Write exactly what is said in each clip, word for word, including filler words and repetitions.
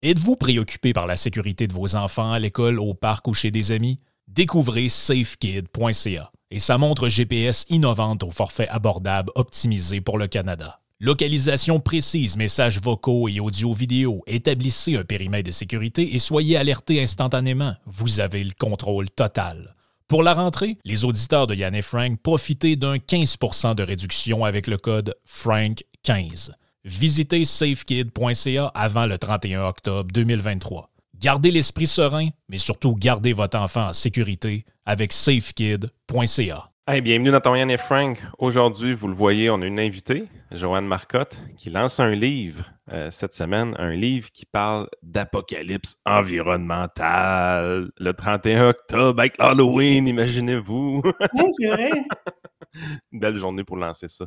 Êtes-vous préoccupé par la sécurité de vos enfants à l'école, au parc ou chez des amis? Découvrez safekid point c a et sa montre G P S innovante au forfait abordable optimisé pour le Canada. Localisation précise, messages vocaux et audio-vidéo. Établissez un périmètre de sécurité et soyez alertés instantanément. Vous avez le contrôle total. Pour la rentrée, les auditeurs de Yann et Frank, profitez d'un quinze pour cent de réduction avec le code Frank quinze. Visitez safekid point c a avant le trente et un octobre deux mille vingt-trois. Gardez l'esprit serein, mais surtout gardez votre enfant en sécurité avec safekid point c a. Hey, bienvenue dans ton Yann et Frank. Aujourd'hui, vous le voyez, on a une invitée, Joanne Marcotte, qui lance un livre euh, cette semaine, un livre qui parle d'apocalypse environnementale. Le trente et un octobre avec Halloween, imaginez-vous. Oui, c'est vrai. Une belle journée pour lancer ça.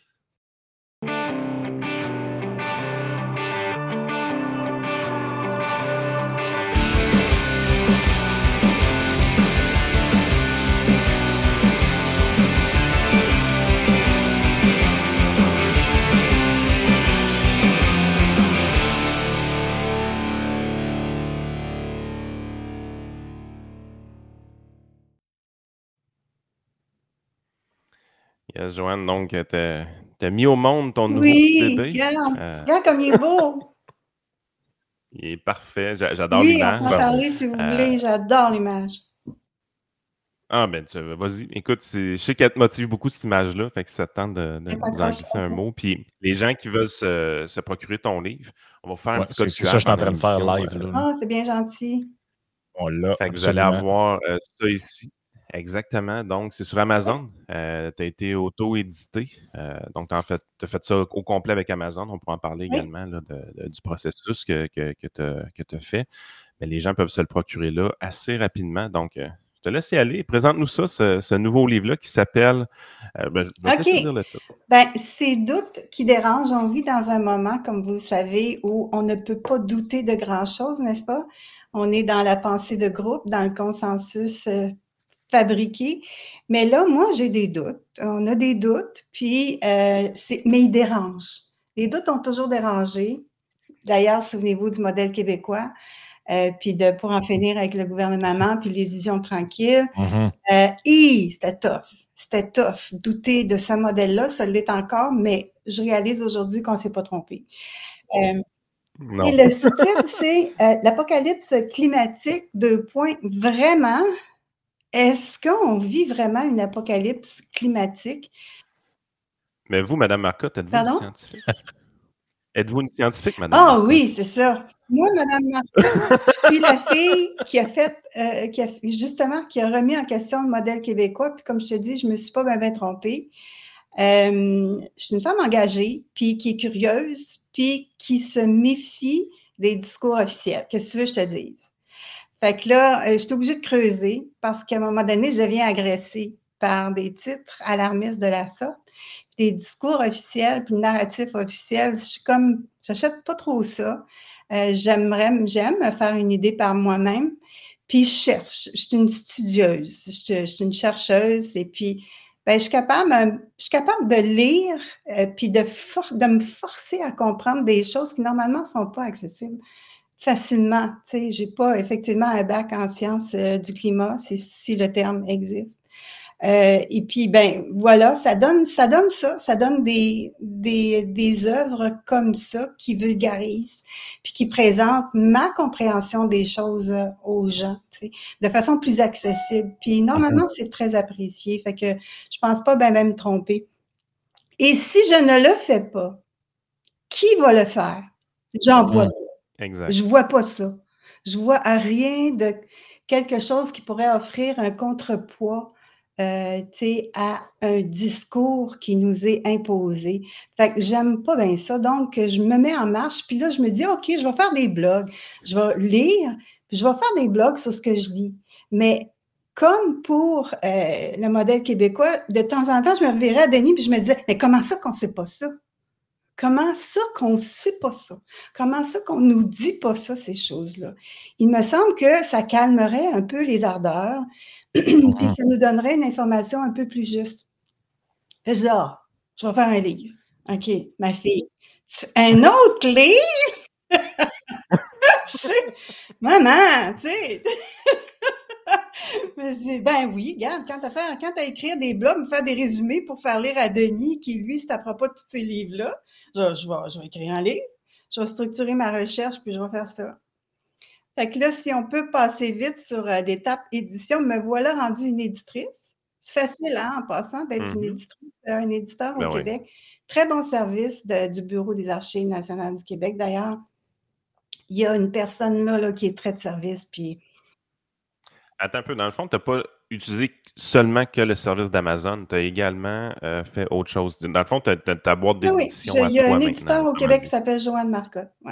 Yes, Joanne, donc, t'as, t'as mis au monde ton nouveau Oui, petit bébé. regarde, Euh, regarde comme il est beau. il est parfait. J'a- J'adore Oui, on l'image. peut en parler si vous Euh, voulez. J'adore l'image. Ah, ben, tu, vas-y. Écoute, c'est, je sais qu'elle te motive beaucoup, cette image-là. Fait que ça te tente de, de Elle nous en glisser un mot. Puis les gens qui veulent se, se procurer ton livre, on va vous faire un Ouais, petit c'est code c'est Q R ça que je suis en pendant train de faire l'émission. live. Là, là. Ah, c'est bien gentil. On l'a, Fait que vous allez absolument. avoir euh, ça ici. Exactement. Donc, c'est sur Amazon. Euh, tu as été auto-édité. Euh, donc, tu as fait, t'as fait ça au complet avec Amazon. On pourra en parler Oui. également là, de- de- du processus que, que, que tu as fait. Mais les gens peuvent se le procurer là assez rapidement. Donc, euh, je te laisse y aller. Présente-nous ça, ce, ce nouveau livre-là qui s'appelle... Euh, ben, je vais te OK. laisser dire le titre. Ben, ces doutes qui dérangent, on vit dans un moment, comme vous le savez, où on ne peut pas douter de grand-chose, n'est-ce pas? On est dans la pensée de groupe, dans le consensus euh, fabriqué. Mais là, moi, j'ai des doutes. On a des doutes, puis, euh, c'est, mais ils dérangent. Les doutes ont toujours dérangé. D'ailleurs, souvenez-vous du modèle québécois, euh, puis de pour en finir avec le gouvernement, puis les illusions tranquilles. Mhm. Euh, hi, c'était tough. C'était tough. Douter de ce modèle-là, ça l'est encore, mais je réalise aujourd'hui qu'on ne s'est pas trompé. Euh, Non. et le sous-titre, c'est euh, l'apocalypse climatique, deux points. Vraiment, est-ce qu'on vit vraiment une apocalypse climatique? Mais vous, Mme Marcotte, êtes-vous Pardon? une scientifique? Êtes-vous une scientifique, Mme Ah Marcotte? oui, c'est ça. Moi, Madame Marcotte, je suis la fille qui a fait, euh, qui a justement, qui a remis en question le modèle québécois. Puis comme je te dis, je me suis pas bien, bien trompée. Euh, je suis une femme engagée, puis qui est curieuse, puis qui se méfie des discours officiels. Qu'est-ce que tu veux que je te dise? Fait que là, euh, je suis obligée de creuser parce qu'à un moment donné, je deviens agressée par des titres alarmistes de la sorte, des discours officiels, puis le narratif officiel. Je suis comme, j'achète pas trop ça. Euh, j'aimerais, j'aime me faire une idée par moi-même, puis je cherche. Je suis une studieuse, je suis, je suis une chercheuse, et puis ben, je suis capable, euh, je suis capable de lire, euh, puis de, for- de me forcer à comprendre des choses qui normalement ne sont pas accessibles facilement. Tu sais, j'ai pas effectivement un bac en sciences euh, du climat, c'est si le terme existe. Euh, et puis, ben voilà, ça donne, ça donne ça, ça donne des, des, des œuvres comme ça qui vulgarisent, puis qui présentent ma compréhension des choses euh, aux gens, tu sais, de façon plus accessible. Puis normalement, c'est très apprécié, fait que je pense pas ben même me tromper. Et si je ne le fais pas, qui va le faire? J'en vois Mhm. pas. Exact. Je vois pas ça. Je vois à rien de quelque chose qui pourrait offrir un contrepoids, euh, tu sais, à un discours qui nous est imposé. Fait que j'aime pas bien ça. Donc, je me mets en marche, puis là, je me dis, OK, je vais faire des blogs. Je vais lire, puis je vais faire des blogs sur ce que je lis. Mais comme pour euh, le modèle québécois, de temps en temps, je me reverrais à Denis, puis je me disais, mais comment ça qu'on sait pas ça? Comment ça qu'on ne sait pas ça? Comment ça qu'on nous dit pas ça, ces choses-là? Il me semble que ça calmerait un peu les ardeurs, puis Mhm. ça nous donnerait une information un peu plus juste. Fait que je dis, ah, je vais faire un livre. OK, ma fille. Tu- Un autre livre? Maman, tu sais! Mais c'est, ben oui, regarde, quand t'as fait, quand t'as écrit des blogs, faire des résumés pour faire lire à Denis, qui lui, c'est à propos de tous ces livres-là, je, je, vais, je vais écrire un livre, je vais structurer ma recherche, puis je vais faire ça. Fait que là, si on peut passer vite sur euh, l'étape édition, me voilà rendue une éditrice. C'est facile, hein, en passant, d'être mm-hmm. une éditrice, euh, un éditeur ben au oui. Québec. Très bon service de, du Bureau des Archives nationales du Québec. D'ailleurs, il y a une personne là, là qui est très de service, puis... Attends un peu, dans le fond, tu n'as pas utilisé seulement que le service d'Amazon, tu as également euh, fait autre chose. Dans le fond, tu as ta boîte d'édition oui, à toi maintenant. Il y a un éditeur au Québec qui s'appelle Joanne Marcotte. Ouais.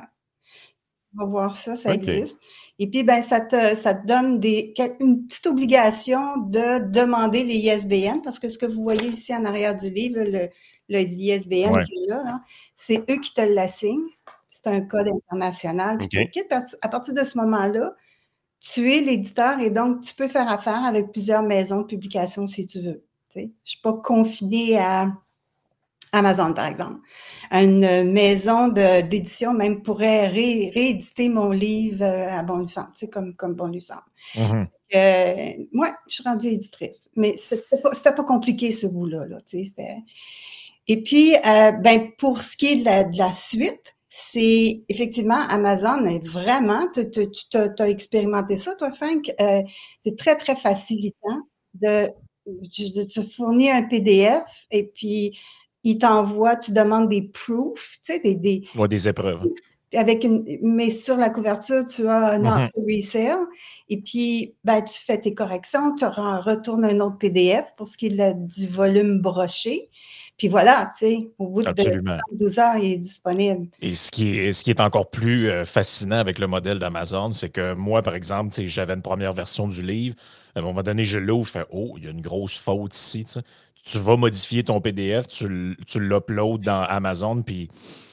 On va voir ça, ça okay. existe. Et puis, ben, ça te, ça te donne des, une petite obligation de demander les I S B N, parce que ce que vous voyez ici en arrière du livre, le, le I S B N ouais. qui est là, là c'est eux qui te l'assignent. C'est un code international. Puis okay. À partir de ce moment-là, tu es l'éditeur et donc tu peux faire affaire avec plusieurs maisons de publication si tu veux. Tu sais, je ne suis pas confinée à Amazon, par exemple. Une maison de, d'édition même pourrait ré, rééditer mon livre à bon lui semble, tu sais, comme, comme bon lui semble. Mm-hmm. Euh, moi, je suis rendue éditrice, mais c'était pas, c'était pas compliqué ce bout-là. Là, tu sais, c'était... Et puis, euh, ben, pour ce qui est de la, de la suite, c'est effectivement Amazon, mais vraiment, tu as expérimenté ça, toi, Frank. Euh, c'est très, très facilitant de, de tu fournis un P D F et puis il t'envoie, tu demandes des proofs, tu sais, des, des, ouais, des épreuves. Avec une, mais sur la couverture, tu as un mm-hmm. resale et puis ben, tu fais tes corrections, tu retournes un autre P D F pour ce qui est du volume broché. Puis voilà, tu sais, au bout Absolument. de douze heures, il est disponible. Et ce qui est, ce qui est encore plus euh, fascinant avec le modèle d'Amazon, c'est que moi, par exemple, tu sais, j'avais une première version du livre. À un moment donné, je l'ouvre, je fais « Oh, il y a une grosse faute ici. » Tu sais. Tu vas modifier ton P D F, tu, tu l'uploads dans Amazon, puis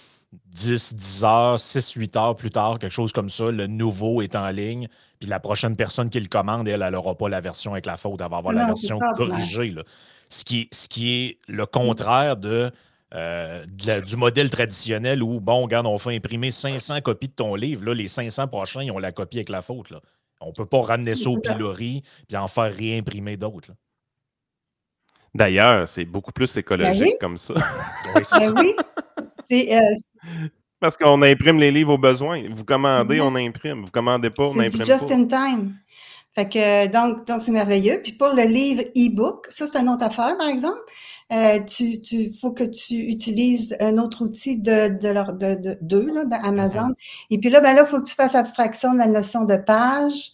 dix, dix heures, six, huit heures plus tard, quelque chose comme ça, le nouveau est en ligne, puis la prochaine personne qui le commande, elle, elle n'aura pas la version avec la faute, elle va avoir non, la version corrigée. Là. Ce, qui est, ce qui est le contraire de, euh, de la, du modèle traditionnel où, bon, regarde, on fait imprimer cinq cents copies de ton livre, là, les cinq cents prochains, ils ont la copie avec la faute. Là. On ne peut pas ramener ça au pilori puis en faire réimprimer d'autres. Là. D'ailleurs, c'est beaucoup plus écologique ben oui. comme ça. Oui, c'est ben oui. C'est, euh, Parce qu'on imprime les livres aux besoins. Vous commandez, mm-hmm. on imprime. Vous commandez pas, on c'est imprime du just pas. in time. Fait que, donc, donc, c'est merveilleux. Puis pour le livre e-book, ça, c'est une autre affaire, par exemple. Euh, tu, tu, faut que tu utilises un autre outil de, de leur, de, de, d'eux, là, d'Amazon. Mm-hmm. Et puis là, ben là, il faut que tu fasses abstraction de la notion de page.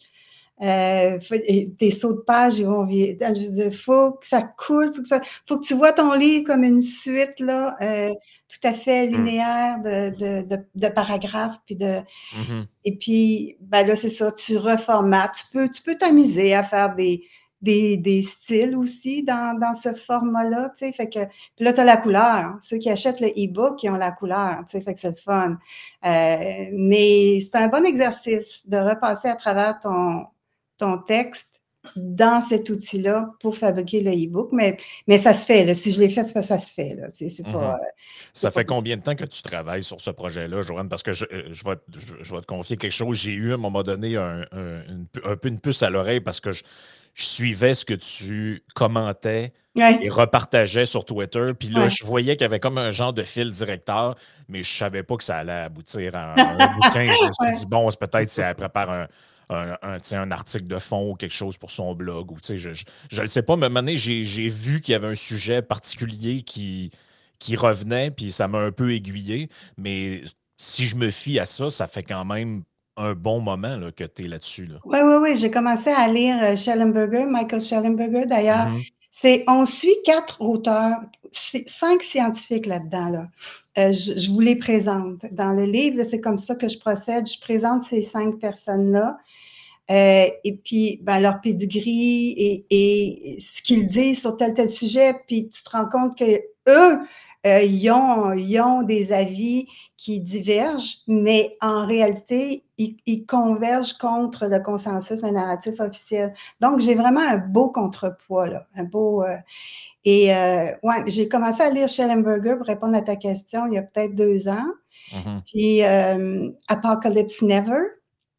Euh, tes sauts de page, ils vont, il faut que ça coule, faut que ça, faut que tu vois ton livre comme une suite, là, euh, tout à fait linéaire de, de, de, de paragraphes, puis de, mm-hmm. et puis, ben là, c'est ça, tu reformates, tu peux, tu peux t'amuser à faire des, des, des styles aussi dans, dans ce format-là, tu sais, fait que, puis là, tu as la couleur, ceux qui achètent le e-book, ils ont la couleur, tu sais, fait que c'est le fun, euh, mais c'est un bon exercice de repasser à travers ton ton texte dans cet outil-là pour fabriquer le e-book. Mais, mais ça se fait. Là. Si je l'ai fait, c'est parce que ça se fait. Là. C'est, c'est mm-hmm. pas, euh, c'est ça pas... fait combien de temps que tu travailles sur ce projet-là, Joanne? Parce que je, je, vais, je, je vais te confier quelque chose. J'ai eu à un moment donné un, un, une, un peu une puce à l'oreille parce que je, je suivais ce que tu commentais ouais. et repartageais sur Twitter. Puis là, ouais. je voyais qu'il y avait comme un genre de fil directeur, mais je savais pas que ça allait aboutir à un, un bouquin. Je me suis ouais. dit, bon, c'est peut-être si elle prépare un... Un, un, un article de fond ou quelque chose pour son blog. Ou, je ne le sais pas, mais à un moment donné, j'ai, j'ai vu qu'il y avait un sujet particulier qui, qui revenait, puis ça m'a un peu aiguillé. Mais si je me fie à ça, ça fait quand même un bon moment là, que tu es là-dessus. Là. Oui, oui, oui. J'ai commencé à lire Shellenberger, Michael Shellenberger. D'ailleurs, mm-hmm. c'est, on suit quatre auteurs, c'est cinq scientifiques là-dedans. Là. Euh, je, je vous les présente. Dans le livre, là, c'est comme ça que je procède. Je présente ces cinq personnes-là. Euh, et puis, ben, leur pedigree et, et ce qu'ils disent sur tel tel sujet. Puis, tu te rends compte que eux, euh, ils ont, ils ont des avis qui divergent, mais en réalité, ils, ils convergent contre le consensus, le narratif officiel. Donc, j'ai vraiment un beau contrepoids, là, un beau... Euh, et euh, ouais, j'ai commencé à lire Shellenberger pour répondre à ta question il y a peut-être deux ans. Mm-hmm. Puis, euh, Apocalypse Never.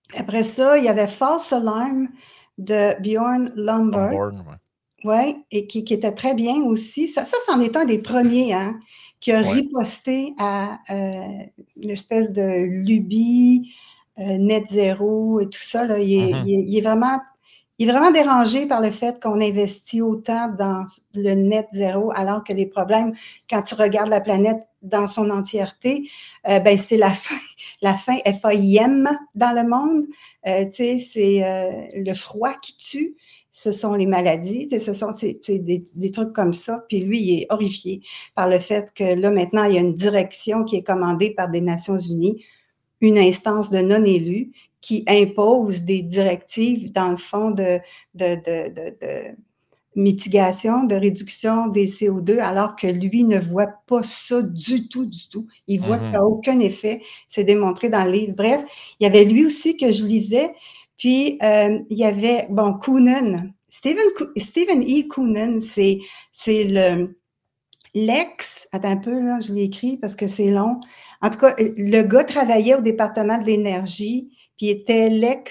Après ça, il y avait False Alarm de Bjorn Lomborg. Lomborg, ouais. Oui, et qui, qui était très bien aussi. Ça, ça, c'en est un des premiers, hein, qui a Ouais. riposté à euh, une espèce de lubie, euh, net zéro et tout ça. Là. Il, est, Mhm. il, est, il est vraiment, il est vraiment dérangé par le fait qu'on investit autant dans le net zéro, alors que les problèmes, quand tu regardes la planète dans son entièreté, euh, ben c'est la fin, la fin F A I M dans le monde. Euh, tu sais, c'est euh, le froid qui tue. Ce sont les maladies, ce sont c'est, c'est des, des trucs comme ça. Puis lui, il est horrifié par le fait que là, maintenant, il y a une direction qui est commandée par des Nations unies, une instance de non-élus qui impose des directives, dans le fond, de, de, de, de, de mitigation, de réduction des C O deux, alors que lui ne voit pas ça du tout, du tout. Il voit mm-hmm. que ça n'a aucun effet. C'est démontré dans le livre. Bref, il y avait lui aussi que je lisais. Puis, euh, il y avait, bon, Koonin. Stephen, Stephen E. Koonin, c'est, c'est le, l'ex, attends un peu, là, je l'ai écrit parce que c'est long. En tout cas, le gars travaillait au département de l'énergie, puis était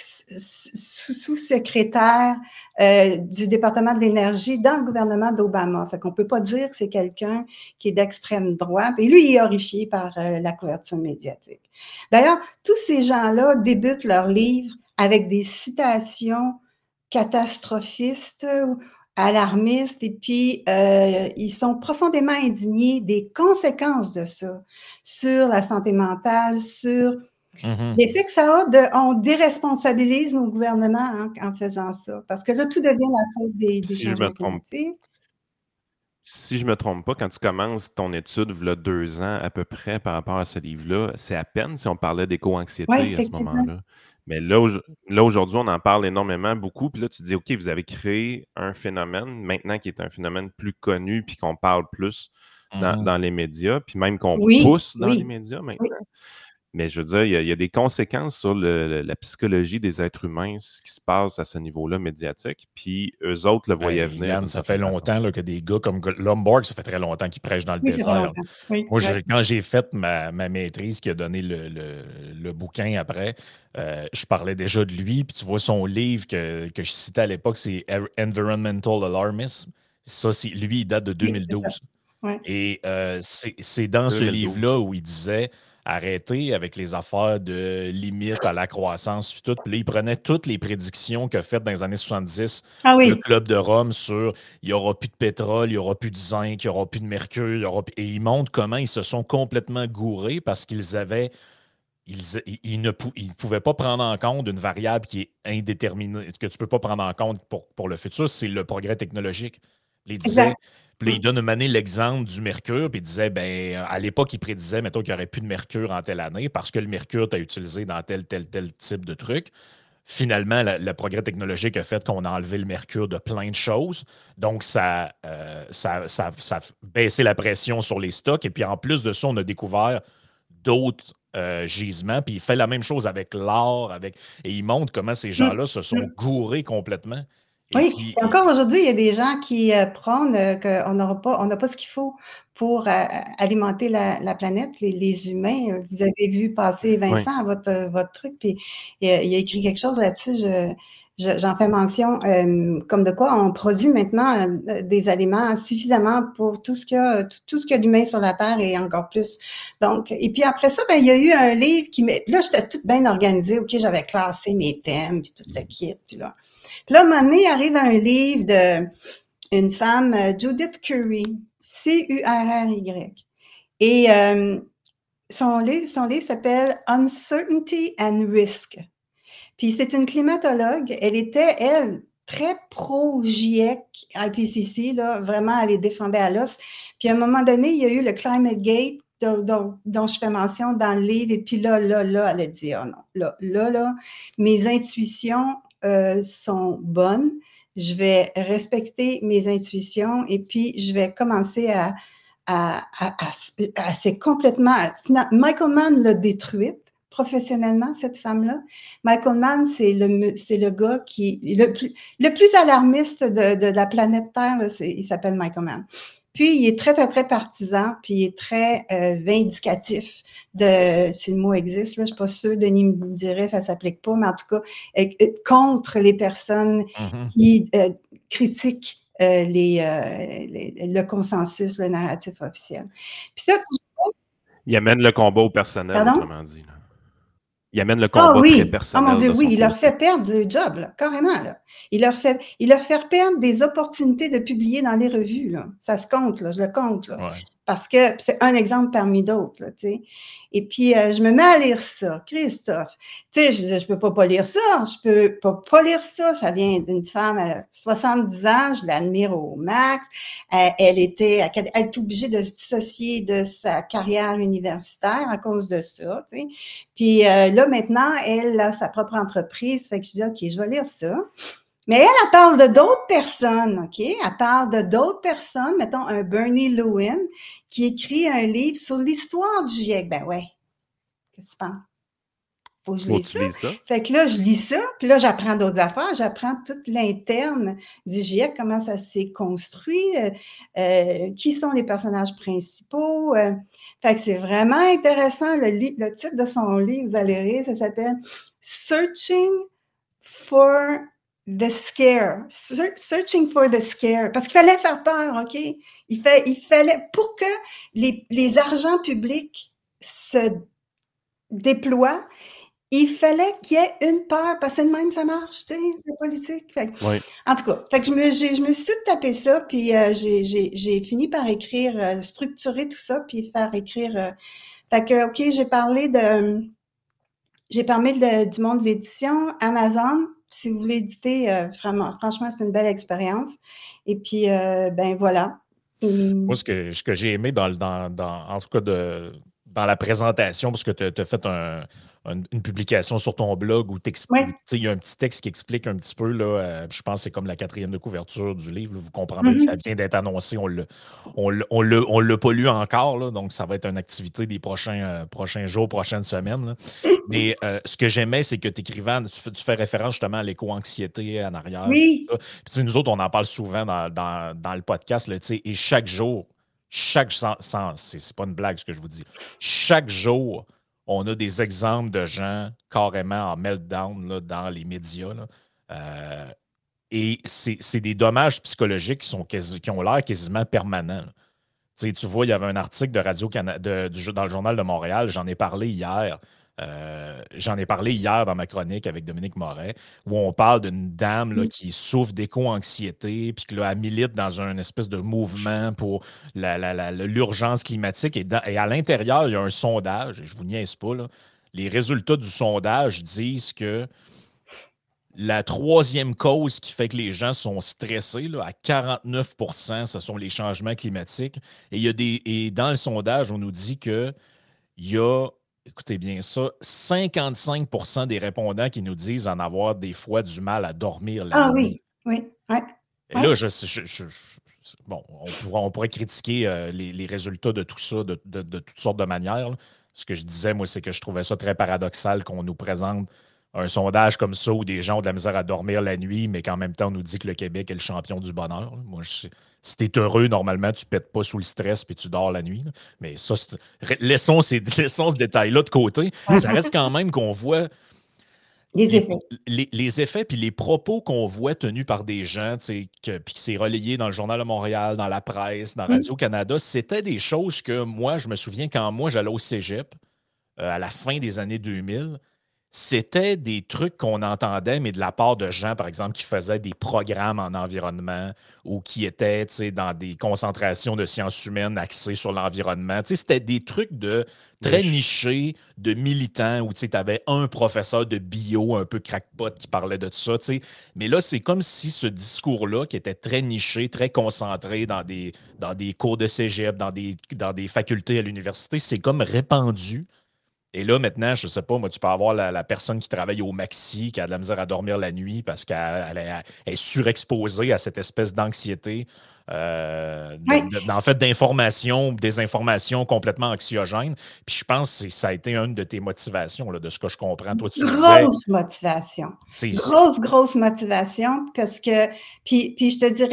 l'ex-sous-secrétaire euh, du département de l'énergie dans le gouvernement d'Obama. Fait qu'on peut pas dire que c'est quelqu'un qui est d'extrême droite. Et lui, il est horrifié par euh, la couverture médiatique. D'ailleurs, tous ces gens-là débutent leur livre avec des citations catastrophistes, alarmistes, et puis euh, ils sont profondément indignés des conséquences de ça sur la santé mentale, sur mm-hmm. l'effet que ça a de, on déresponsabilise nos gouvernements hein, en faisant ça, parce que là, tout devient la faute des, des si changements je me trompe, climatiques. Si je me trompe pas, quand tu commences ton étude, il y a deux ans à peu près par rapport à ce livre-là, c'est à peine si on parlait d'éco-anxiété oui, à ce moment-là. Mais là, là, aujourd'hui, on en parle énormément, beaucoup. Puis là, tu te dis, OK, vous avez créé un phénomène, maintenant qui est un phénomène plus connu, puis qu'on parle plus dans, mm-hmm. dans les médias, puis même qu'on oui, pousse dans oui. les médias maintenant. Oui. Mais je veux dire, il y a, il y a des conséquences sur le, la psychologie des êtres humains, ce qui se passe à ce niveau-là médiatique. Puis eux autres le voyaient hey, venir. Yann, ça fait longtemps là, que des gars comme Lomborg, ça fait très longtemps qu'ils prêchent dans le oui, désert. Oui, Moi, ouais. quand j'ai fait ma, ma maîtrise qui a donné le, le, le bouquin après, euh, je parlais déjà de lui. Puis tu vois son livre que, que je citais à l'époque, c'est Environmental Alarmism. Ça, c'est, lui, il date de deux mille douze. Oui, ouais. Et euh, c'est, c'est dans deux mille douze. Ce livre-là où il disait... arrêter avec les affaires de limite à la croissance puis tout. Puis là, il prenait toutes les prédictions qu'a faites dans les années soixante-dix ah oui. le Club de Rome sur il n'y aura plus de pétrole, il n'y aura plus de zinc, il n'y aura plus de mercure. Il y aura... Et il montre comment ils se sont complètement gourés parce qu'ils avaient... Ils, ils, ils ne pou... ils pouvaient pas prendre en compte une variable qui est indéterminée, que tu ne peux pas prendre en compte pour, pour le futur, c'est le progrès technologique. Il disait... Puis là, il donne une année l'exemple du mercure, puis il disait, ben à l'époque, il prédisait, mettons, qu'il n'y aurait plus de mercure en telle année parce que le mercure t'a utilisé dans tel, tel, tel type de truc. Finalement, la, le progrès technologique a fait qu'on a enlevé le mercure de plein de choses. Donc, ça, euh, ça, ça, ça a baissé la pression sur les stocks. Et puis, en plus de ça, on a découvert d'autres euh, gisements. Puis, il fait la même chose avec l'or. Avec... Et il montre comment ces gens-là se sont gourés complètement. Et oui, puis, et encore aujourd'hui, il y a des gens qui euh, prônent euh, qu'on n'aura pas, on n'a pas ce qu'il faut pour euh, alimenter la, la planète, les, les humains. Vous avez vu passer Vincent, oui. votre, votre truc, puis il a, il a écrit quelque chose là-dessus. Je, je, j'en fais mention, euh, comme de quoi on produit maintenant euh, des aliments suffisamment pour tout ce qu'il y a, tout, tout ce qu'il y a d'humain sur la Terre et encore plus. Donc, et puis après ça, ben il y a eu un livre qui met. Là, j'étais toute bien organisée. Ok, j'avais classé mes thèmes puis tout le kit, puis là. Puis là, à un moment donné, arrive un livre d'une femme, Judith Curry, C U R R Y. Et euh, son livre, son livre s'appelle Uncertainty and Risk. Puis c'est une climatologue. Elle était, elle, très pro-G I E C, I P C C, là, vraiment, elle les défendait à l'os. Puis à un moment donné, il y a eu le Climate Gate, dont, dont, dont je fais mention dans le livre. Et puis là, là, là, elle a dit, oh non, là, là, là, mes intuitions Euh, sont bonnes, je vais respecter mes intuitions et puis je vais commencer à, à, à, à, à c'est complètement... Michael Mann l'a détruite professionnellement, cette femme-là. Michael Mann, c'est le, c'est le gars qui... Le plus, le plus alarmiste de, de la planète Terre, là, c'est, il s'appelle Michael Mann. Puis, il est très, très, très partisan, puis il est très euh, vindicatif de, si le mot existe, là, je suis pas sûre, Denis me dirait, ça s'applique pas, mais en tout cas, euh, contre les personnes mm-hmm. qui euh, critiquent euh, les, euh, les, le consensus, le narratif officiel. Puis ça, il amène le combat au personnel, Pardon? autrement dit. Là. Il amène le combat ah, oui. très personnel. Oh mon Dieu, oui, il côté. leur fait perdre le job, là, carrément. Là. Il, leur fait, il leur fait perdre des opportunités de publier dans les revues. Là. Ça se compte, là, je le compte. Là. Ouais. Parce que c'est un exemple parmi d'autres. Là, et puis, euh, je me mets à lire ça. Christophe, tu sais, je disais, je peux pas pas lire ça. Je peux pas pas lire ça. Ça vient d'une femme à soixante-dix ans. Je l'admire au max. Euh, elle était, elle est obligée de se dissocier de sa carrière universitaire à cause de ça. Tu sais. Puis euh, là, maintenant, elle a sa propre entreprise. Fait que je dis, OK, je vais lire ça. Mais elle, elle parle de d'autres personnes, OK? Elle parle de d'autres personnes, mettons un Bernie Lewin, qui écrit un livre sur l'histoire du GIEC. Ben ouais, qu'est-ce que tu penses? Faut que je lise ça. ça. Fait que là, je lis ça, puis là, j'apprends d'autres affaires. J'apprends toute l'interne du GIEC, comment ça s'est construit, euh, euh, qui sont les personnages principaux. Euh, fait que c'est vraiment intéressant. Le, li- le titre de son livre, vous allez rire, ça s'appelle « Searching for... the scare, searching for the scare, parce qu'il fallait faire peur, OK? Il, fait, il fallait, pour que les, les argents publics se déploient, il fallait qu'il y ait une peur, parce que c'est de même ça marche, tu sais, la politique. Fait que, oui. En tout cas, fait que je me, j'ai, je me suis tapé ça, puis euh, j'ai, j'ai, j'ai fini par écrire, euh, structurer tout ça, puis faire écrire. Euh, fait que, OK, j'ai parlé de, j'ai parlé de, du monde de l'édition, Amazon. Si vous voulez éditer, euh, vraiment, franchement, c'est une belle expérience. Et puis, euh, ben voilà. Hum. Moi, ce que, ce que j'ai aimé, dans, dans, dans, en tout cas, de, dans la présentation, parce que tu as fait un, un, une publication sur ton blog où ouais. il y a un petit texte qui explique un petit peu, là, euh, je pense que c'est comme la quatrième de couverture du livre. Là, vous comprendrez mm-hmm. que ça vient d'être annoncé. On ne on l'a pas lu encore, là, donc ça va être une activité des prochains, euh, prochains jours, prochaines semaines. Là. Mais euh, ce que j'aimais, c'est que t'écrivant, tu fais, tu fais référence justement à l'éco-anxiété en arrière. Oui. Puis nous autres, on en parle souvent dans, dans, dans le podcast, là, et chaque jour, chaque sans, sans c'est pas une blague ce que je vous dis, chaque jour, on a des exemples de gens carrément en meltdown là, dans les médias. Là. Euh, et c'est des dommages psychologiques qui, sont quasi, qui ont l'air quasiment permanents. Tu vois, il y avait un article de Radio-Canada dans le Journal de Montréal, j'en ai parlé hier. Euh, J'en ai parlé hier dans ma chronique avec Dominique Moret, où on parle d'une dame là, qui souffre d'éco-anxiété, puis qu'elle milite dans un espèce de mouvement pour l'urgence climatique. Et, dans, et à l'intérieur, il y a un sondage, et je ne vous niaise pas, là, les résultats du sondage disent que la troisième cause qui fait que les gens sont stressés, là, à quarante-neuf pour cent, ce sont les changements climatiques. Et, il y a des, et dans le sondage, on nous dit qu'il y a écoutez bien ça, cinquante-cinq pour cent des répondants qui nous disent en avoir des fois du mal à dormir la ah, nuit. Ah oui, oui, oui. Et là, je, je, je, je, bon, on pourrait, on pourrait critiquer euh, les, les résultats de tout ça de, de, de toutes sortes de manières. Là. Ce que je disais, moi, c'est que je trouvais ça très paradoxal qu'on nous présente un sondage comme ça où des gens ont de la misère à dormir la nuit, mais qu'en même temps, on nous dit que le Québec est le champion du bonheur. Là. Moi, je Si tu es heureux, normalement, tu ne pètes pas sous le stress puis tu dors la nuit. Là. Mais ça, laissons, ces, laissons ce détail-là de côté. Ça reste quand même qu'on voit les effets. Les, les effets puis les propos qu'on voit tenus par des gens, puis que c'est relayé dans le Journal de Montréal, dans la presse, dans Radio-Canada, c'était des choses que moi, je me souviens quand moi, j'allais au cégep euh, à la fin des années deux mille, c'était des trucs qu'on entendait, mais de la part de gens, par exemple, qui faisaient des programmes en environnement ou qui étaient dans des concentrations de sciences humaines axées sur l'environnement. C'était des trucs de très nichés, de militants, où tu avais un professeur de bio un peu crackpot qui parlait de tout ça. T'sais. Mais là, c'est comme si ce discours-là, qui était très niché, très concentré dans des, dans des cours de cégep, dans des, dans des facultés à l'université, c'est comme répandu. Et là, maintenant, je ne sais pas, moi, tu peux avoir la, la personne qui travaille au Maxi, qui a de la misère à dormir la nuit parce qu'elle elle, elle est surexposée à cette espèce d'anxiété, euh, oui. en fait, d'informations, des informations complètement anxiogènes. Puis je pense que ça a été une de tes motivations, là, de ce que je comprends. Toi, tu grosse disais, motivation. Grosse, grosse motivation parce que, puis, puis je te dirais,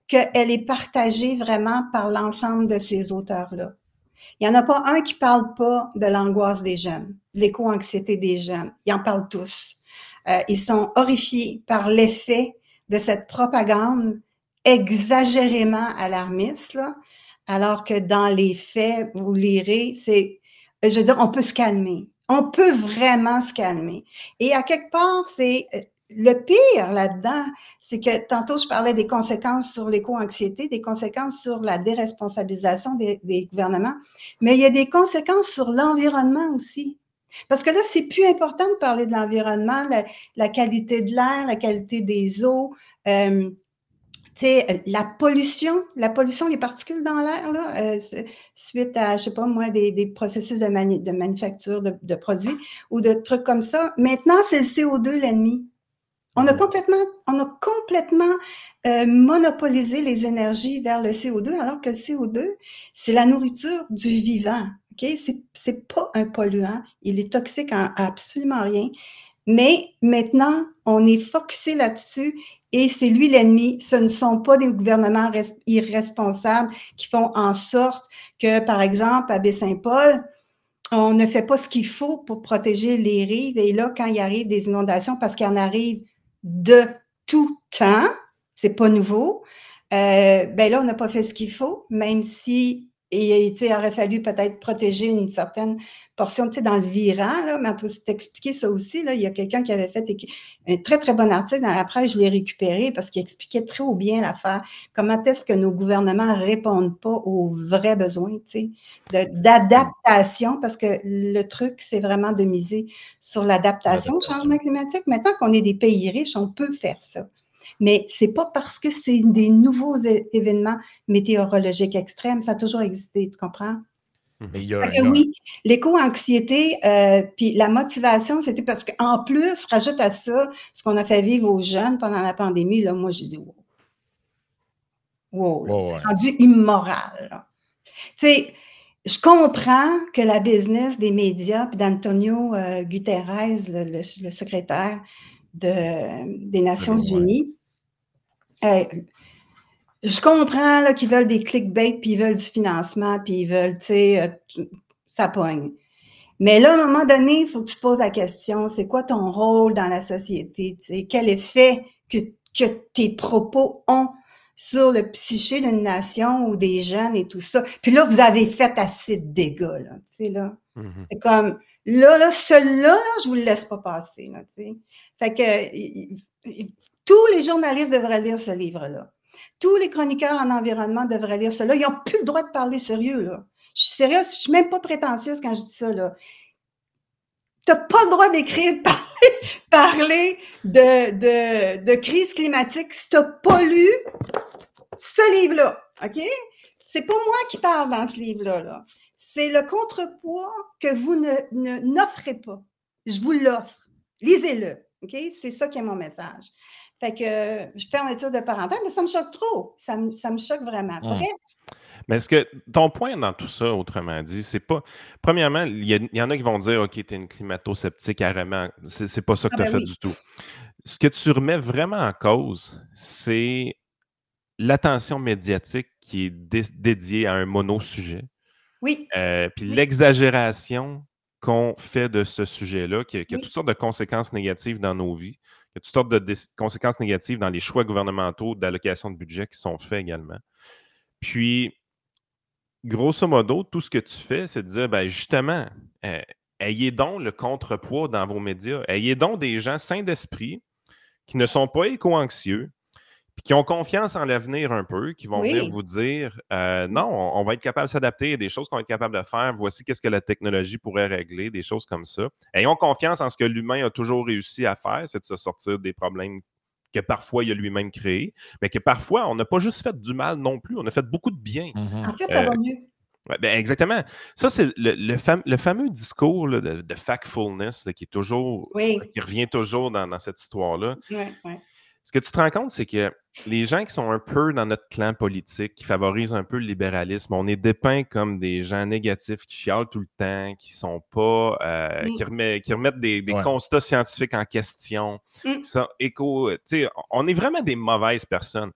qu'elle est partagée vraiment par l'ensemble de ces auteurs-là. Il n'y en a pas un qui ne parle pas de l'angoisse des jeunes, de l'éco-anxiété des jeunes. Ils en parlent tous. Euh, ils sont horrifiés par l'effet de cette propagande exagérément alarmiste, là, alors que dans les faits, vous lirez, c'est, je veux dire, on peut se calmer. On peut vraiment se calmer. Et à quelque part, c'est le pire là-dedans, c'est que tantôt, je parlais des conséquences sur l'éco-anxiété, des conséquences sur la déresponsabilisation des, des gouvernements, mais il y a des conséquences sur l'environnement aussi. Parce que là, c'est plus important de parler de l'environnement, la, la qualité de l'air, la qualité des eaux, euh, tu sais, la pollution, la pollution des particules dans l'air, là, euh, suite à, je sais pas moi, des, des processus de, manu, de manufacture de, de produits ou de trucs comme ça. Maintenant, c'est le C O deux l'ennemi. On a complètement, on a complètement euh, monopolisé les énergies vers le C O deux, alors que le C O deux, c'est la nourriture du vivant. Ok, c'est c'est pas un polluant, il est toxique en absolument rien. Mais maintenant, on est focusé là-dessus et c'est lui l'ennemi. Ce ne sont pas des gouvernements irresponsables qui font en sorte que, par exemple, à Baie-Saint-Paul, on ne fait pas ce qu'il faut pour protéger les rives. Et là, quand il arrive des inondations, parce qu'il en arrive de tout temps, c'est pas nouveau, euh, ben là, on n'a pas fait ce qu'il faut, même si et il aurait fallu peut-être protéger une certaine portion, tu sais, dans le virant, là, mais en tout cas, c'est expliqué ça aussi, là, il y a quelqu'un qui avait fait un très, très bon article dans la presse, je l'ai récupéré parce qu'il expliquait très bien l'affaire, comment est-ce que nos gouvernements répondent pas aux vrais besoins, tu sais, d'adaptation, parce que le truc, c'est vraiment de miser sur l'adaptation au changement climatique. Maintenant qu'on est des pays riches, on peut faire ça. Mais c'est pas parce que c'est des nouveaux é- événements météorologiques extrêmes, ça a toujours existé, tu comprends? Mais il y a, Fait il y que a- oui, l'éco-anxiété, euh, puis la motivation, c'était parce qu'en plus, rajoute à ça ce qu'on a fait vivre aux jeunes pendant la pandémie, là, moi, j'ai dit wow. Wow, là, Ouais, c'est ouais. rendu immoral, là. Tu sais, je comprends que la business des médias, puis d'Antonio euh, Guterres, le, le- le secrétaire de- des Nations Ouais. Unies, euh, je comprends là, qu'ils veulent des clickbait, puis ils veulent du financement, puis ils veulent, tu sais, euh, ça pogne. Mais là, à un moment donné, il faut que tu te poses la question, c'est quoi ton rôle dans la société? Tu sais, quel effet que, que tes propos ont sur le psyché d'une nation ou des jeunes et tout ça. Puis là, vous avez fait assez de dégâts, là, tu sais, là. Mhm. C'est comme, là, là, celui-là, là, je vous le laisse pas passer, là, tu sais. Fait que, il- il- tous les journalistes devraient lire ce livre-là. Tous les chroniqueurs en environnement devraient lire cela. Ils n'ont plus le droit de parler sérieux, là. Je suis sérieuse, je suis même pas prétentieuse quand je dis ça, là. T'as pas le droit d'écrire, parler, parler de, de, de crise climatique si t'as pas lu ce livre-là, OK? C'est pas moi qui parle dans ce livre-là, là. C'est le contrepoids que vous ne, ne, n'offrez pas. Je vous l'offre. Lisez-le, OK? C'est ça qui est mon message. Fait que euh, je fais un étude de parenthèse, mais ça me choque trop. Ça me, ça me choque vraiment. Mmh. Bref. Mais est-ce que ton point dans tout ça, autrement dit, c'est pas. Premièrement, il y, a- il y en a qui vont dire OK, t'es une climato-sceptique carrément. C'est, c'est pas ça que Ah tu as ben fait oui. du tout. Ce que tu remets vraiment en cause, c'est l'attention médiatique qui est dé- dédiée à un mono-sujet. Oui. Euh, puis Oui. l'exagération qu'on fait de ce sujet-là, qui, a- qui a Oui. toutes sortes de conséquences négatives dans nos vies, qui a toutes sortes de dé- conséquences négatives dans les choix gouvernementaux d'allocation de budget qui sont faits également. Puis, grosso modo, tout ce que tu fais, c'est de dire, ben justement, euh, ayez donc le contrepoids dans vos médias. Ayez donc des gens sains d'esprit qui ne sont pas éco-anxieux, puis qui ont confiance en l'avenir un peu, qui vont venir Oui. vous dire euh, non, on, on va être capable de s'adapter, il y a des choses qu'on va être capable de faire, voici qu'est-ce que la technologie pourrait régler, des choses comme ça. Ayons confiance en ce que l'humain a toujours réussi à faire, c'est de se sortir des problèmes que parfois il a lui-même créés, mais que parfois on n'a pas juste fait du mal non plus, on a fait beaucoup de bien. Mhm. En fait, ça Euh, va mieux. Ouais, ben exactement. Ça, c'est le, le, fam- le fameux discours là, de, de factfulness là, qui est toujours, Oui. qui revient toujours dans, dans cette histoire-là. Oui, oui. Ce que tu te rends compte, c'est que les gens qui sont un peu dans notre clan politique, qui favorisent un peu le libéralisme, on est dépeints comme des gens négatifs qui chialent tout le temps, qui sont pas, euh, Mm. qui, remet- qui remettent des, des Ouais. constats scientifiques en question, Mm. qui sont éco. Tu sais, on est vraiment des mauvaises personnes.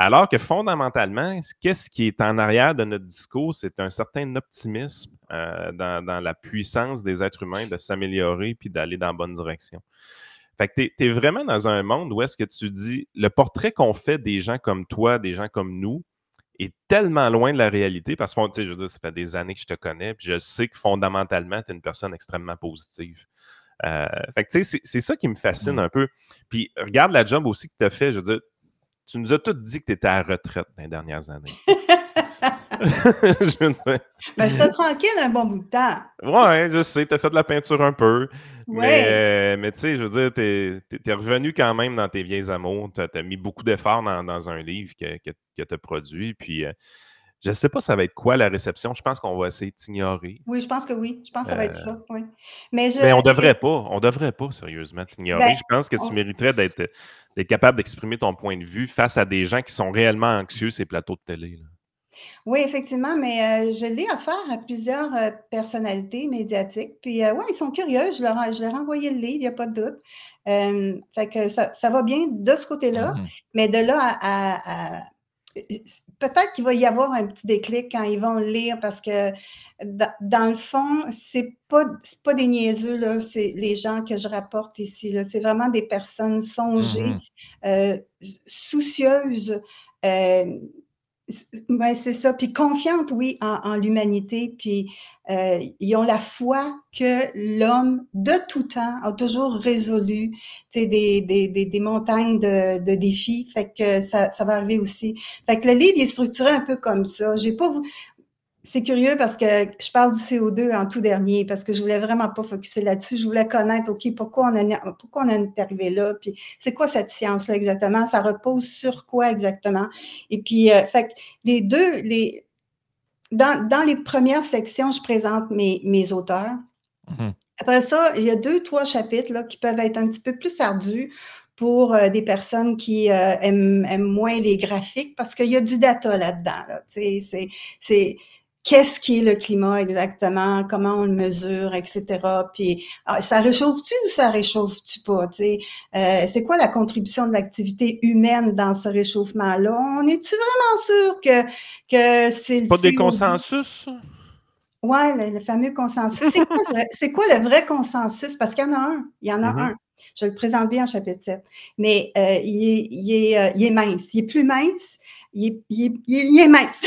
Alors que fondamentalement, qu'est-ce qui est en arrière de notre discours? C'est un certain optimisme euh, dans, dans la puissance des êtres humains de s'améliorer puis d'aller dans la bonne direction. Fait que tu es vraiment dans un monde où est-ce que tu dis, le portrait qu'on fait des gens comme toi, des gens comme nous, est tellement loin de la réalité parce que, tu sais, je veux dire, ça fait des années que je te connais puis je sais que fondamentalement, tu es une personne extrêmement positive. Euh, fait que, tu sais, c'est, c'est ça qui me fascine mmh. un peu. Puis regarde la job aussi que tu as fait, je veux dire, tu nous as tous dit que tu étais à la retraite dans les dernières années. je veux dire. Ben, je suis tranquille un bon bout de temps. Ouais, je sais, tu as fait de la peinture un peu. Ouais. Mais, mais tu sais, je veux dire, tu es revenu quand même dans tes vieilles amours. Tu as mis beaucoup d'efforts dans, dans un livre que, que, que tu as produit. Puis, euh, je ne sais pas ça va être quoi la réception. Je pense qu'on va essayer de t'ignorer. Oui, je pense que oui. Je pense que ça va être euh... ça, oui. Mais, je... mais on ne devrait pas. On ne devrait pas, sérieusement, t'ignorer. Ben, je pense que on... tu mériterais d'être d'être capable d'exprimer ton point de vue face à des gens qui sont réellement anxieux ces plateaux de télé. Là. Oui, effectivement, mais euh, je l'ai affaire à plusieurs euh, personnalités médiatiques. Puis, euh, oui, ils sont curieux. Je leur, je leur ai envoyé le livre, il n'y a pas de doute. Euh, fait que ça, ça va bien de ce côté-là. Mmh. Mais de là à... à, à peut-être qu'il va y avoir un petit déclic quand ils vont le lire parce que dans le fond, c'est pas, c'est pas des niaiseux, là, c'est les gens que je rapporte ici. Là. C'est vraiment des personnes songées, mmh. euh, soucieuses. Euh, ben, c'est ça. Puis confiantes, oui, en, en l'humanité. Puis euh, ils ont la foi que l'homme, de tout temps, a toujours résolu des, des, des, des montagnes de, de défis. Fait que ça, ça va arriver aussi. Fait que le livre est structuré un peu comme ça. J'ai pas... C'est curieux parce que je parle du C O deux en tout dernier parce que je voulais vraiment pas focusser là-dessus. Je voulais connaître, OK, pourquoi on, a, pourquoi on en est arrivé là, puis c'est quoi cette science-là exactement? Ça repose sur quoi exactement? Et puis, euh, fait que les deux, les, dans, dans les premières sections, je présente mes, mes auteurs. Mm-hmm. Après ça, il y a deux, trois chapitres là, qui peuvent être un petit peu plus ardus pour euh, des personnes qui euh, aiment, aiment moins les graphiques parce qu'il y a du data là-dedans. Là. C'est, c'est, c'est qu'est-ce qui est le climat exactement, comment on le mesure, et cetera. Puis, ça réchauffe-tu ou ça réchauffe-tu pas? Tu sais, euh, c'est quoi la contribution de l'activité humaine dans ce réchauffement-là? On est-tu vraiment sûr que, que c'est le... Pas des consensus? Oui, le, le fameux consensus. C'est quoi, le, c'est quoi le vrai consensus? Parce qu'il y en a un. Il y en a mm-hmm. un. Je le présente bien en chapitre sept. Mais euh, il, est, il, est, euh, il est mince. Il est plus mince. Il est, il est, il est, il est mince.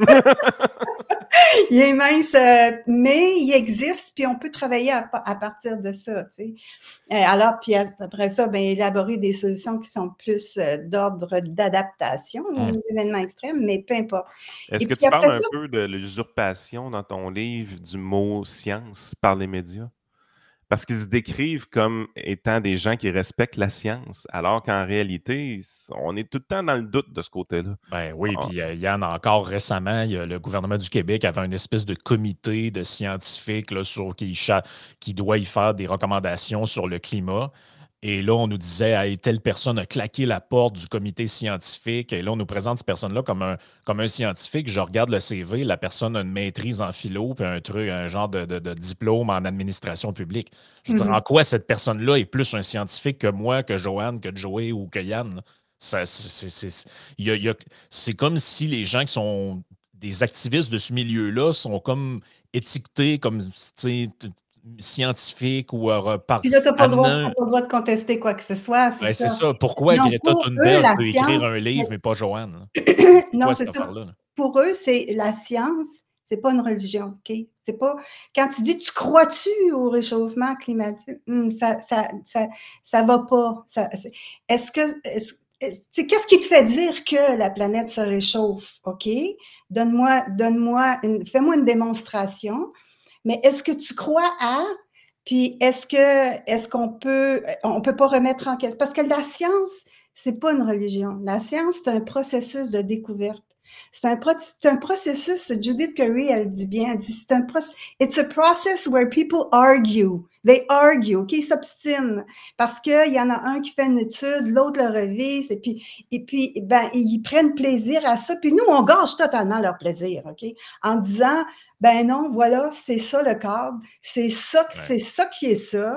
Il est mince, euh, mais il existe, puis on peut travailler à, à partir de ça, tu sais. Euh, alors, puis après ça, ben élaborer des solutions qui sont plus euh, d'ordre d'adaptation mmh. aux événements extrêmes, mais peu importe. Est-ce Et que tu parles un ça, peu de l'usurpation dans ton livre du mot « science » par les médias? Parce qu'ils se décrivent comme étant des gens qui respectent la science, alors qu'en réalité, on est tout le temps dans le doute de ce côté-là. Ben oui, ah. puis il euh, y en a encore récemment, y a le gouvernement du Québec avait une espèce de comité de scientifiques là, sur, qui, qui doit y faire des recommandations sur le climat. Et là, on nous disait, hey, telle personne a claqué la porte du comité scientifique. Et là, on nous présente cette personne-là comme un, comme un scientifique. Je regarde le C V, la personne a une maîtrise en philo, puis un truc, un genre de, de, de diplôme en administration publique. Je veux mm-hmm. dire, en quoi cette personne-là est plus un scientifique que moi, que Joanne, que Joey ou que Yann? Ça, c'est, c'est, c'est, y a, y a, c'est comme si les gens qui sont des activistes de ce milieu-là sont comme étiquetés comme, tu sais, scientifique ou euh, par... Puis là, tu n'as pas, pas le droit de contester quoi que ce soit. C'est, ben, ça. c'est ça. Pourquoi non, Greta Thunberg peut science, écrire un livre, mais pas Joanne? Non, c'est ça. Là? Pour eux, c'est la science, c'est pas une religion, OK? C'est pas... Quand tu dis, tu crois-tu au réchauffement climatique? Hum, ça, ça, ça, ça va pas. Ça, est-ce que... Est-ce, est-ce, qu'est-ce qui te fait dire que la planète se réchauffe? OK? Donne-moi, donne-moi une, fais-moi une démonstration. Mais est-ce que tu crois à, puis est-ce que est-ce qu'on peut, on peut pas remettre en question, parce que la science, c'est pas une religion. La science, c'est un processus de découverte. C'est un, c'est un processus, Judith Curry, elle dit bien, elle dit, c'est un processus, it's a process where people argue. They argue, OK, ils s'obstinent. Parce qu'il y en a un qui fait une étude, l'autre le revise, et puis, et puis, ben, ils prennent plaisir à ça. Puis nous, on gâche totalement leur plaisir, OK, en disant, ben non, voilà, c'est ça le cadre, c'est ça, ouais. c'est ça qui est ça.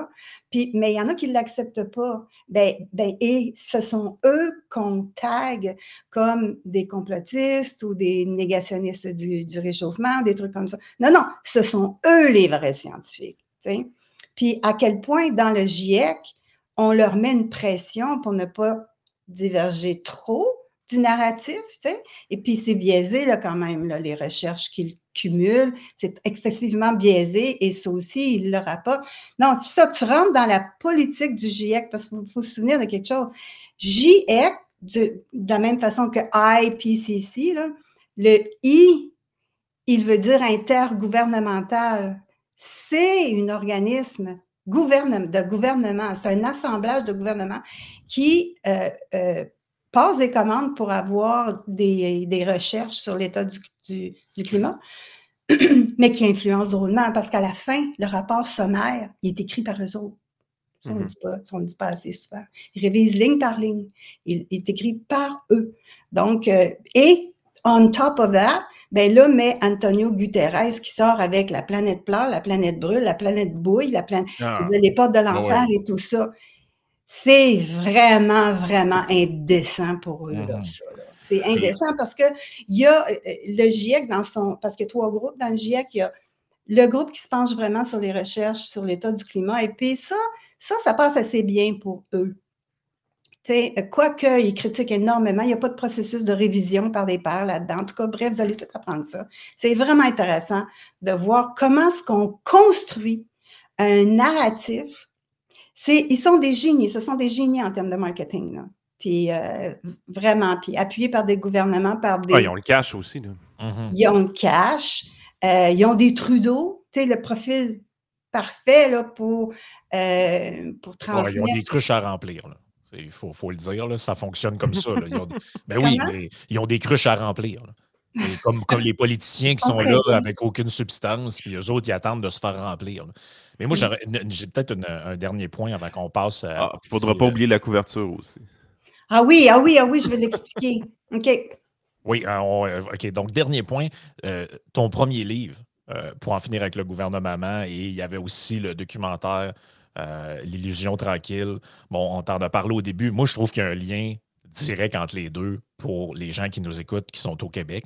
Puis, mais il y en a qui ne l'acceptent pas. Ben, ben, et ce sont eux qu'on tague comme des complotistes ou des négationnistes du, du réchauffement, des trucs comme ça. Non, non, ce sont eux les vrais scientifiques. T'sais. Puis, à quel point dans le GIEC, on leur met une pression pour ne pas diverger trop du narratif, tu sais. Et puis, c'est biaisé, là, quand même, là, les recherches qu'ils cumulent. C'est excessivement biaisé et ça aussi, ils le rapportent. Non, c'est ça, tu rentres dans la politique du GIEC parce qu'il faut se souvenir de quelque chose. GIEC, de, de la même façon que I P C C, là, le I, il veut dire intergouvernemental. C'est un organisme gouvernement, de gouvernement, c'est un assemblage de gouvernements qui euh, euh, passe des commandes pour avoir des, des recherches sur l'état du, du, du climat, mais qui influence drôlement parce qu'à la fin, le rapport sommaire, il est écrit par eux autres. Ça, on ne dit pas, ça, on ne dit pas assez souvent. Ils révisent ligne par ligne. Il, il est écrit par eux. Donc, euh, et on top of that, ben là, mais Antonio Guterres qui sort avec la planète pleure, la planète brûle, la planète bouille, la planète, ah, les portes de l'enfer ouais. et tout ça. C'est vraiment, vraiment indécent pour eux, là, ça, là. C'est indécent parce que il y a le GIEC dans son, parce qu'il y a trois groupes dans le GIEC, il y a le groupe qui se penche vraiment sur les recherches sur l'état du climat et puis ça, ça, ça passe assez bien pour eux. Quoique, ils critiquent énormément, il n'y a pas de processus de révision par les pairs là-dedans. En tout cas, bref, vous allez tout apprendre ça. C'est vraiment intéressant de voir comment est-ce qu'on construit un narratif. C'est, ils sont des génies, ce sont des génies en termes de marketing, là. Puis euh, vraiment, puis appuyés par des gouvernements, par des... Ah, ils ont le cash aussi, là. Mm-hmm. Ils ont le cash, euh, ils ont des Trudeau, tu sais, le profil parfait, là, pour, euh, pour transmettre... Ouais, ils ont des cruches à remplir, là. Il faut, faut le dire, là, ça fonctionne comme ça. Là. Ils ont, ben oui, mais ils ont des cruches à remplir. Là. Et comme, comme les politiciens qui sont là avec aucune substance, puis eux autres, ils attendent de se faire remplir. Là. Mais moi, j'aurais, j'ai peut-être une, un dernier point avant qu'on passe à... Ah, il ne faudra pas euh... oublier la couverture aussi. Ah oui, ah oui, ah oui, je vais l'expliquer. OK. Oui, on, OK. Donc, dernier point, euh, ton premier livre, euh, pour en finir avec le gouvernement, et il y avait aussi le documentaire Euh, L'illusion tranquille. Bon, on t'en a parlé au début. Moi, je trouve qu'il y a un lien direct entre les deux pour les gens qui nous écoutent, qui sont au Québec.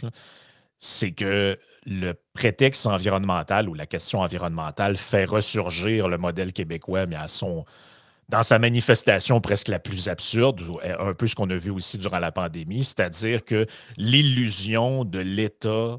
C'est que le prétexte environnemental ou la question environnementale fait ressurgir le modèle québécois, mais à son, dans sa manifestation presque la plus absurde, un peu ce qu'on a vu aussi durant la pandémie, c'est-à-dire que l'illusion de l'État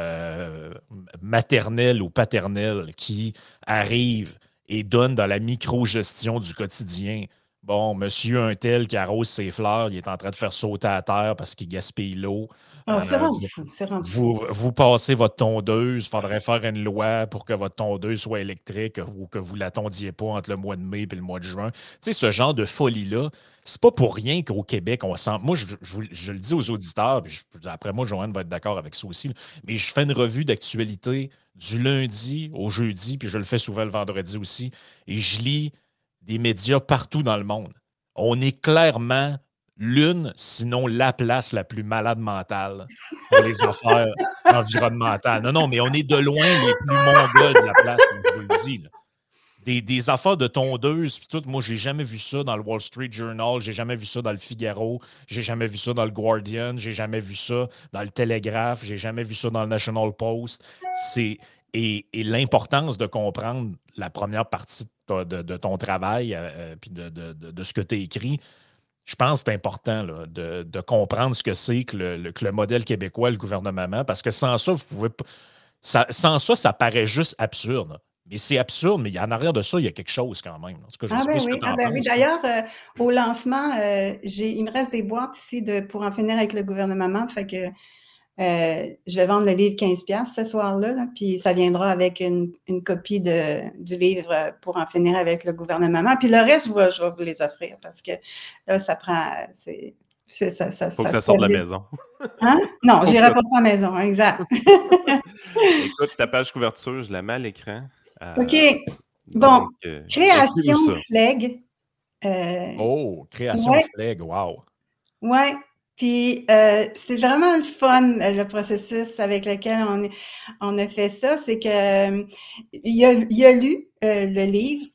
euh, maternel ou paternel qui arrive et donne dans la micro-gestion du quotidien. Bon, monsieur un tel qui arrose ses fleurs, il est en train de faire sauter à terre parce qu'il gaspille l'eau. Oh, c'est euh, rendu fou, c'est rendu vous, fou. Vous passez votre tondeuse, il faudrait faire une loi pour que votre tondeuse soit électrique ou que vous ne la tondiez pas entre le mois de mai et le mois de juin. Tu sais, ce genre de folie-là, c'est pas pour rien qu'au Québec, on sent... Moi, je, je, je le dis aux auditeurs, puis je, après moi, Joanne va être d'accord avec ça aussi, là, mais je fais une revue d'actualité du lundi au jeudi, puis je le fais souvent le vendredi aussi, et je lis des médias partout dans le monde. On est clairement l'une, sinon la place la plus malade mentale pour les affaires environnementales. Non, non, mais on est de loin les plus mongols de la place, comme je vous le dis, là. Des, des affaires de tondeuse, puis tout. Moi, j'ai jamais vu ça dans le Wall Street Journal, j'ai jamais vu ça dans le Figaro, j'ai jamais vu ça dans le Guardian, j'ai jamais vu ça dans le Télégraphe, j'ai jamais vu ça dans le National Post. C'est, et, et l'importance de comprendre la première partie de, de, de ton travail, euh, puis de, de, de, de ce que tu as écrit, je pense que c'est important là, de, de comprendre ce que c'est que le, le, que le modèle québécois, le gouvernement, parce que sans ça, vous pouvez ça, sans ça, ça paraît juste absurde. Mais c'est absurde, mais en arrière de ça, il y a quelque chose quand même. En tout cas, je ah, sais ben pas ce oui, que tu en ah ben penses. Oui. D'ailleurs, euh, au lancement, euh, j'ai, il me reste des boîtes ici de, pour en finir avec le gouvernement. Fait que euh, je vais vendre le livre quinze dollars ce soir-là, là, puis ça viendra avec une, une copie de, du livre pour en finir avec le gouvernement. Puis le reste, je vais, je vais vous les offrir parce que là, ça prend... C'est, c'est, ça, ça, Faut ça, que ça sorte de la maison. Hein? Non, Faut j'irai ça... pas à la maison, exact. Écoute, ta page couverture, je la mets à l'écran. Euh, OK. Donc, bon, euh, création fleg. Euh, oh, création ouais. fleg, wow. Oui, puis euh, c'est vraiment le fun, le processus avec lequel on, on a fait ça. C'est que euh, il, a, il a lu euh, le livre,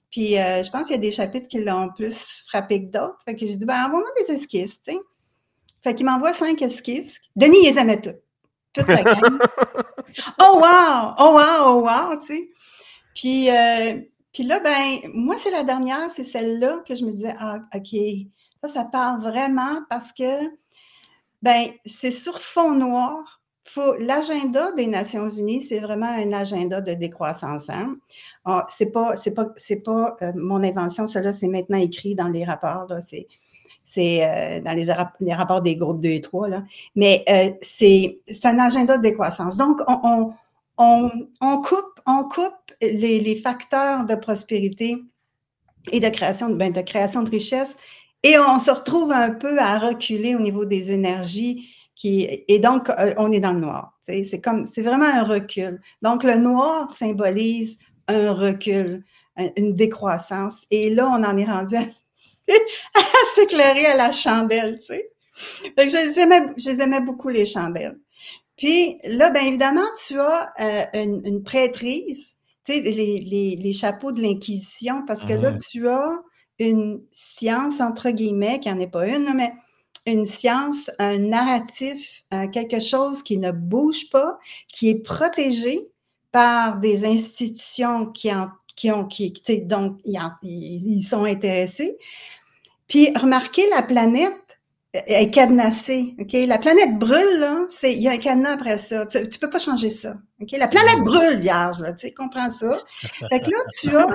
Puis euh, je pense qu'il y a des chapitres qui l'ont plus frappé que d'autres. Fait que j'ai dit, ben envoie-moi des esquisses, tu sais. Fait qu'il m'envoie cinq esquisses. Denis, il les aimait toutes. Toute la gang. Oh wow! Oh wow! Oh wow! Tu sais. Puis, euh, puis là, ben, moi, c'est la dernière, c'est celle-là que je me disais, ah, OK, ça, ça parle vraiment parce que, ben, c'est sur fond noir. Faut, l'agenda des Nations Unies, c'est vraiment un agenda de décroissance. Hein? Oh, c'est pas, c'est pas, c'est pas euh, mon invention, cela, c'est maintenant écrit dans les rapports, là, c'est, c'est euh, dans les, les rapports des groupes deux et trois, là. Mais euh, c'est, c'est un agenda de décroissance. Donc, on, on, on, on coupe, on coupe les, les facteurs de prospérité et de création, ben, de création de richesse, et on se retrouve un peu à reculer au niveau des énergies. Qui, et donc, euh, on est dans le noir. C'est comme, c'est vraiment un recul. Donc, le noir symbolise un recul, un, une décroissance. Et là, on en est rendu à, à s'éclairer à la chandelle, tu sais. Fait que je les aimais, je les aimais beaucoup, les chandelles. Puis là, bien évidemment, tu as euh, une, une prêtrise, tu sais, les, les, les chapeaux de l'Inquisition, parce que mmh. là, tu as une science, entre guillemets, qui n'en est pas une, mais une science, un narratif, euh, quelque chose qui ne bouge pas, qui est protégé par des institutions qui en, qui ont, qui, tu sais, donc ils, en, ils sont intéressés. Puis remarquez, la planète est cadenassée, ok? La planète brûle, là, c'est, il y a un cadenas après ça. Tu, tu peux pas changer ça, ok? La planète brûle, vierge, là, tu sais, comprends ça? Fait que là, tu as...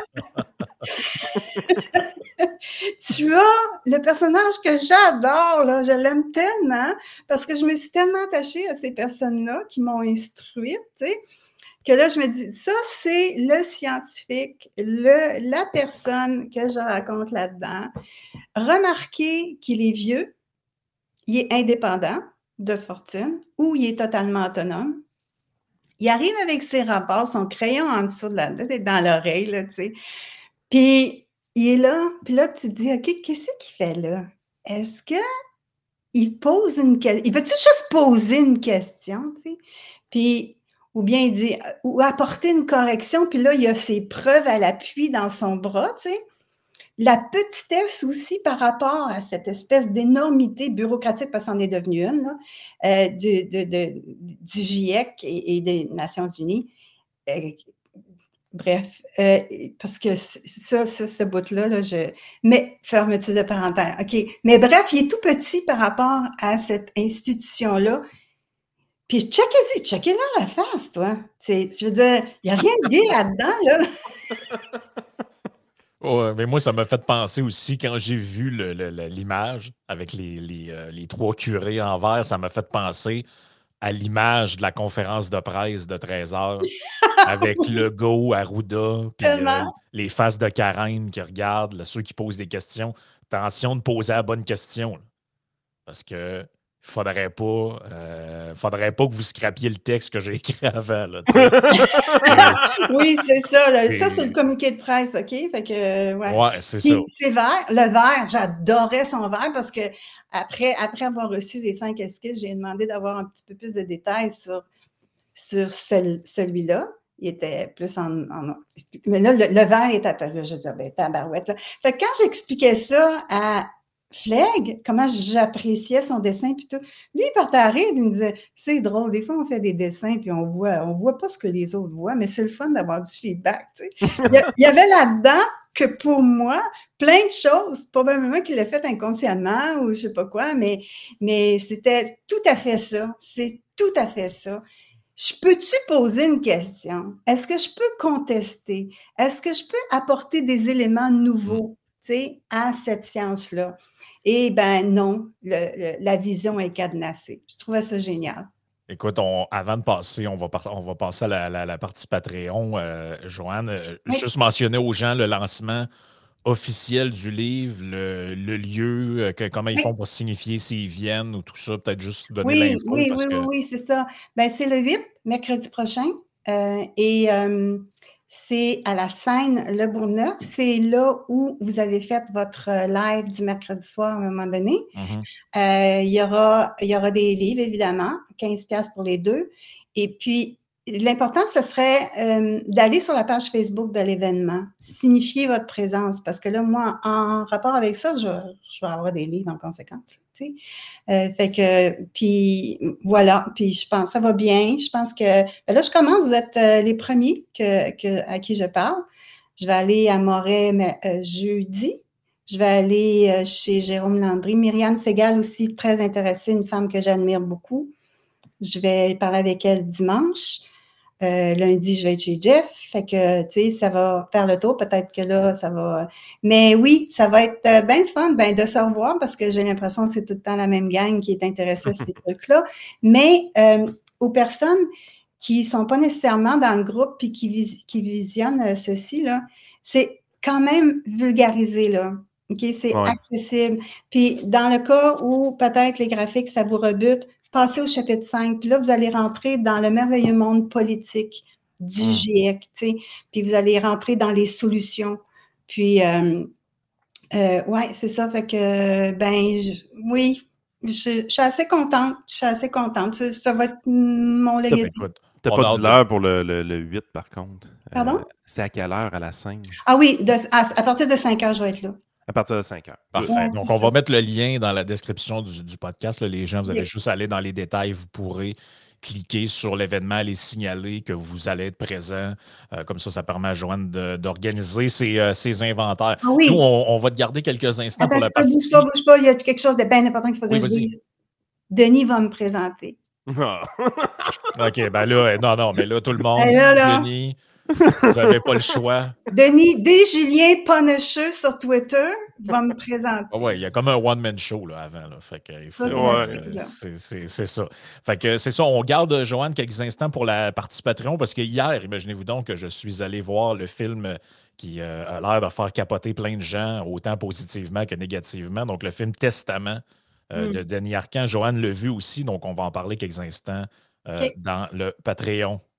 tu as le personnage que j'adore, là, je l'aime tellement, parce que je me suis tellement attachée à ces personnes-là qui m'ont instruite, tu sais, que là, je me dis, ça, c'est le scientifique, le, la personne que je raconte là-dedans. Remarquez qu'il est vieux, il est indépendant de fortune, ou il est totalement autonome. Il arrive avec ses rapports, son crayon en dessous de la tête, dans l'oreille, là, tu sais. Puis, il est là, puis là, tu te dis, OK, qu'est-ce qu'il fait là? Est-ce qu'il pose une question? Il veut-tu juste poser une question, tu sais? Puis, ou bien il dit, ou apporter une correction, puis là, il y a ses preuves à l'appui dans son bras, tu sais. La petitesse aussi par rapport à cette espèce d'énormité bureaucratique, parce qu'on est devenu une, là, euh, du, de, de, du GIEC et, et des Nations Unies. Euh, bref, euh, parce que ça, ça ce bout-là, là, je... Mais, fermeture de parenthèse, OK. Mais bref, il est tout petit par rapport à cette institution-là. Puis, checkez-y, checkez-le la face, toi. Tu je veux dire, il n'y a rien de gay là-dedans, là. Ouais, mais moi, ça m'a fait penser aussi, quand j'ai vu le, le, le, l'image avec les, les, euh, les trois curés en vert, ça m'a fait penser à l'image de la conférence de presse de treize heures avec Legault, Arruda, puis euh, les faces de Karen qui regardent, là, ceux qui posent des questions. Attention de poser la bonne question. Là, parce que faudrait pas, euh, faudrait pas que vous scrapiez le texte que j'ai écrit avant. Là, oui, c'est ça. Là. C'est... Ça, c'est le communiqué de presse, OK? Fait que, ouais. Ouais, c'est Puis, ça. C'est vert. Le vert, j'adorais son vert parce que après, après avoir reçu les cinq esquisses, j'ai demandé d'avoir un petit peu plus de détails sur, sur cel, celui-là. Il était plus en... en mais là, le, le vert est apparu. Je disais, ben, tabarouette, là. Fait que quand j'expliquais ça à Flegg, comment j'appréciais son dessin, puis tout. Lui, il partait à rire, il me disait, c'est drôle, des fois, on fait des dessins, puis on voit, on voit pas ce que les autres voient, mais c'est le fun d'avoir du feedback, tu sais. Il y avait là-dedans que pour moi, plein de choses, probablement qu'il l'a fait inconsciemment ou je sais pas quoi, mais, mais c'était tout à fait ça. C'est tout à fait ça. Je peux-tu poser une question? Est-ce que je peux contester? Est-ce que je peux apporter des éléments nouveaux, tu sais, à cette science-là? Eh bien, non, le, le, la vision est cadenassée. Je trouvais ça génial. Écoute, on, avant de passer, on va, par, on va passer à la, la, la partie Patreon. Euh, Joanne, euh, oui. Juste mentionner aux gens le lancement officiel du livre, le, le lieu, euh, que, comment ils oui. font pour signifier s'ils viennent ou tout ça, peut-être juste donner oui, l'info. Oui, parce oui, que... oui, oui, c'est ça. Ben, c'est le huit, mercredi prochain. Euh, et euh, c'est à la scène Le Bourgneuf. C'est là où vous avez fait votre live du mercredi soir à un moment donné. Mm-hmm. Euh, il y aura, il y aura des livres, évidemment, quinze dollars pour les deux. Et puis, l'important, ce serait euh, d'aller sur la page Facebook de l'événement, signifier votre présence, parce que là, moi, en rapport avec ça, je, je vais avoir des livres en conséquence. Tu sais. Euh, fait que, puis voilà, puis je pense ça va bien. Je pense que, ben là, je commence, vous êtes euh, les premiers que, que, à qui je parle. Je vais aller à Moret mais, euh, jeudi. Je vais aller euh, chez Jérôme Landry. Myriam Segal aussi, très intéressée, une femme que j'admire beaucoup. Je vais parler avec elle dimanche. Euh, lundi, je vais être chez Jeff. Fait que, tu sais, ça va faire le tour. Peut-être que là, ça va... Mais oui, ça va être euh, bien fun ben, de se revoir parce que j'ai l'impression que c'est tout le temps la même gang qui est intéressée à ces trucs-là. Mais euh, aux personnes qui sont pas nécessairement dans le groupe puis qui, vis- qui visionnent euh, ceci, là, c'est quand même vulgarisé, là. OK? C'est Ouais. accessible. Puis dans le cas où peut-être les graphiques, ça vous rebute, passez au chapitre cinq, puis là, vous allez rentrer dans le merveilleux monde politique du Mm. GIEC, tu sais, puis vous allez rentrer dans les solutions. Puis, euh, euh, ouais, c'est ça, fait que, ben, je- oui, je, je suis assez contente, je suis assez contente. Ça, ça va être mon Ben, legacy. écoute, T'as on a pas hâte dit de- l'heure pour le, le, le huit, par contre. Pardon? Euh, c'est à quelle heure à la scène? Ah oui, de- à, à partir de cinq heures, je vais être là. À partir de cinq heures. Parfait. Ouais, Donc, c'est on ça. va mettre le lien dans la description du, du podcast. Là. Les gens, vous avez Yep. juste à aller dans les détails. Vous pourrez cliquer sur l'événement, aller signaler que vous allez être présent. Euh, comme ça, ça permet à Joanne de- d'organiser ses, euh, ses inventaires. Ah oui. Nous, on, on va te garder quelques instants pour Attends, la ça, bouge partie. pas, bouge pas, il y a quelque chose de bien important qu'il faut que Oui, je vas-y. dise. Denis va me présenter. Ah. OK, ben là, euh, non, non, mais là, tout le monde, Ben là, là. Denis, vous n'avez pas le choix. Denis D. Julien Ponnecheux sur Twitter va me présenter. Ah ouais, il y a comme un one-man show là, avant. Là. Fait que, il faut, Ça, c'est Ouais. la euh, suite, là. c'est, c'est- c'est ça. Fait que c'est ça. On garde, Joanne, quelques instants pour la partie Patreon parce que hier, imaginez-vous donc que je suis allé voir le film qui euh, a l'air de faire capoter plein de gens, autant positivement que négativement. Donc, le film Testament euh, Mm. de Denis Arcand. Joanne l'a vu aussi, donc on va en parler quelques instants euh, OK. dans le Patreon